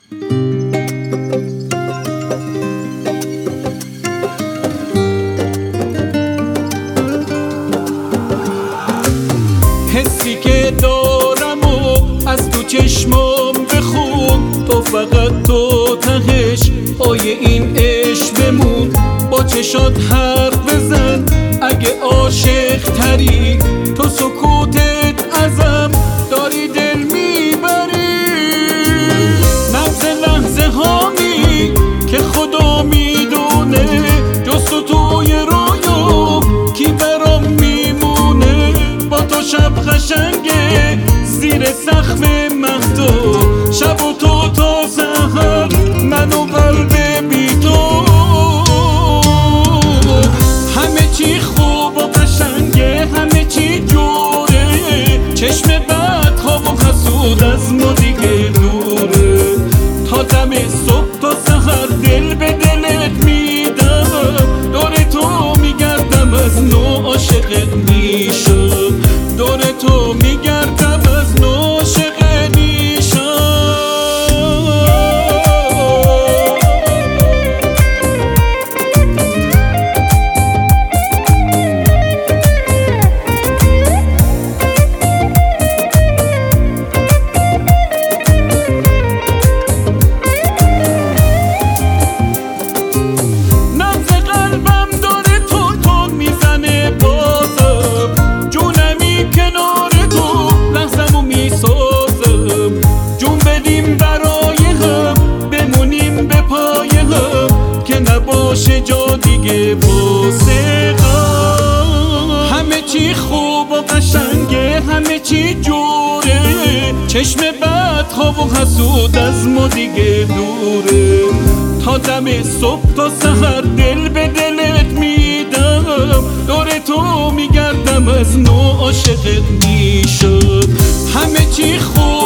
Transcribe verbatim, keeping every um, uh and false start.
حسی که دارم و از تو چشمام بخون، تو فقط تو تهش پای این عشق بمون. با چشات حرف بزن اگه عاشق تری، تو سکوتت ازم داری دل میبری. نبض لحظه هامی که خدا میدونه، جز تو توی رویا کی برام میمونه. با تو شب قشنگه زیر سقف مهدو، شب و تو تا سحر من و قلب بی تو. همه چی خوب و قشنگه، همه چی جوره، چشم بد خواب و حسود از ما دیگه دوره. تا دم صبح تا سحر دل به دلت میدم، دور تو میگردم از نو عاشقت میشم، دور تو میگردم از نو عاشقت میشم. نبض قلبم داره تون تون میزنه بازم، جونمی کنار تو لحظمو میسازم. جون بدیم برای هم، بمونیم به پای هم، که نباشه جا دیگه واسه غم. همه چی خوب و قشنگه، همه چی جوره، چشم بد خواب و حسود از ما دیگه دوره. تا دم صبح تا سحر دل به دلت میدم، دور تو میگردم از نو عاشقت میشم. همه چی خوب